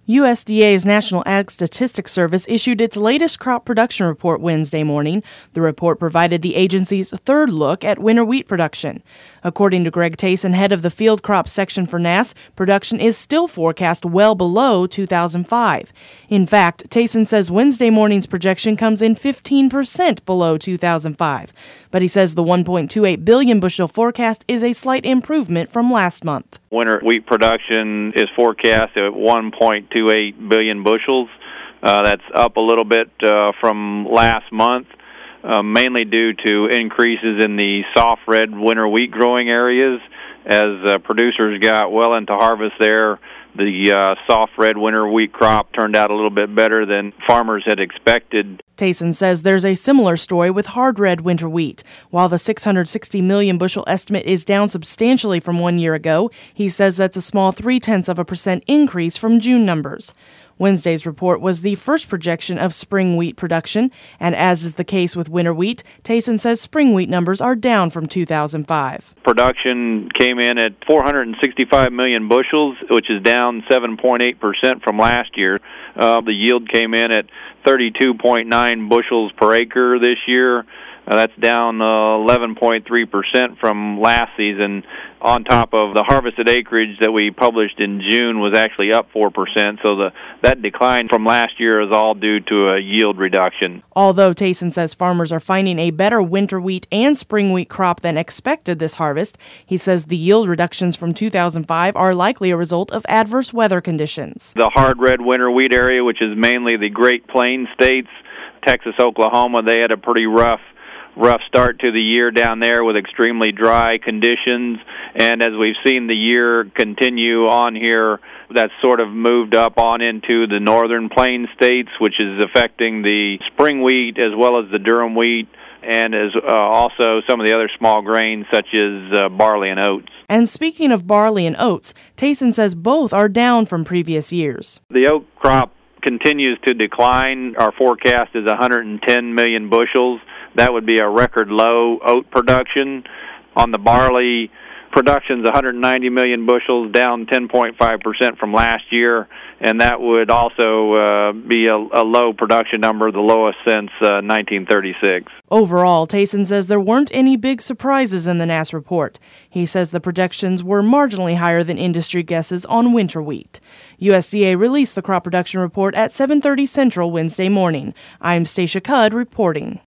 USDA's National Ag Statistics Service issued its latest crop production report Wednesday morning. The report provided the agency's third look at winter wheat production. According to Greg Tayson, head of the field crops section for NASS, production is still forecast well below 2005. In fact, Tayson says Wednesday morning's projection comes in 15% below 2005. But he says the 1.28 billion bushel forecast is a slight improvement from last month. Winter wheat production is forecast at 1.28 billion bushels. That's up a little bit from last month, mainly due to increases in the soft red winter wheat growing areas. As producers got well into harvest there, the soft red winter wheat crop turned out a little bit better than farmers had expected. Tayson says there's a similar story with hard red winter wheat. While the 660 million bushel estimate is down substantially from 1 year ago, he says that's a small 0.3% increase from June numbers. Wednesday's report was the first projection of spring wheat production, and as is the case with winter wheat, Tayson says spring wheat numbers are down from 2005. Production came in at 465 million bushels, which is down 7.8% from last year. The yield came in at 32.9 bushels per acre this year. That's down 11.3% from last season. On top of the harvested acreage that we published in June was actually up 4%. So that decline from last year is all due to a yield reduction. Although Tayson says farmers are finding a better winter wheat and spring wheat crop than expected this harvest, he says the yield reductions from 2005 are likely a result of adverse weather conditions. The hard red winter wheat area, which is mainly the Great Plains states, Texas, Oklahoma, they had a pretty rough start to the year down there with extremely dry conditions, and as we've seen the year continue on here, that's sort of moved up on into the northern plains states, which is affecting the spring wheat as well as the durum wheat, and as also some of the other small grains such as barley and oats. And speaking of barley and oats, Tayson says both are down from previous years. The oat crop continues to decline. Our forecast is 110 million bushels. That would be a record low oat production. On the barley, production's 190 million bushels, down 10.5% from last year, and that would also be a low production number, the lowest since 1936. Overall, Tayson says there weren't any big surprises in the NASS report. He says the projections were marginally higher than industry guesses on winter wheat. USDA released the crop production report at 7:30 Central Wednesday morning. I'm Stacia Cudd reporting.